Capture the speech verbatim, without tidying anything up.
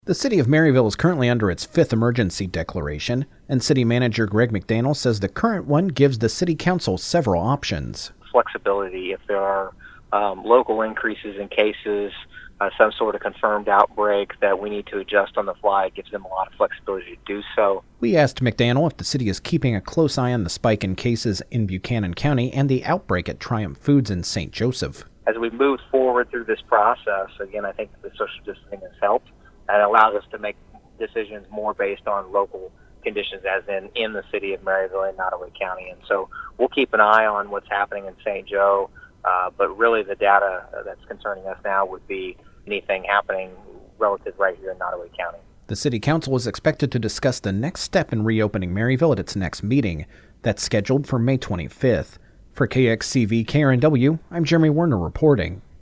The city of Maryville is currently under its fifth emergency declaration, and city manager Greg McDaniel says the current one gives the city council several options. Flexibility if there are um, local increases in cases, uh, some sort of confirmed outbreak that we need to adjust on the fly. It gives them a lot of flexibility to do so. We asked McDaniel if the city is keeping a close eye on the spike in cases in Buchanan County and the outbreak at Triumph Foods in Saint Joseph. As we move forward through this process, again, I think the social distancing has helped. And allows us to make decisions more based on local conditions, as in in the city of Maryville and Nottoway County. And so we'll keep an eye on what's happening in Saint Joe, uh, but really the data that's concerning us now would be anything happening relative right here in Nottoway County. The city council is expected to discuss the next step in reopening Maryville at its next meeting. That's scheduled for May twenty-fifth. For K X C V K R N W, I'm Jeremy Werner reporting.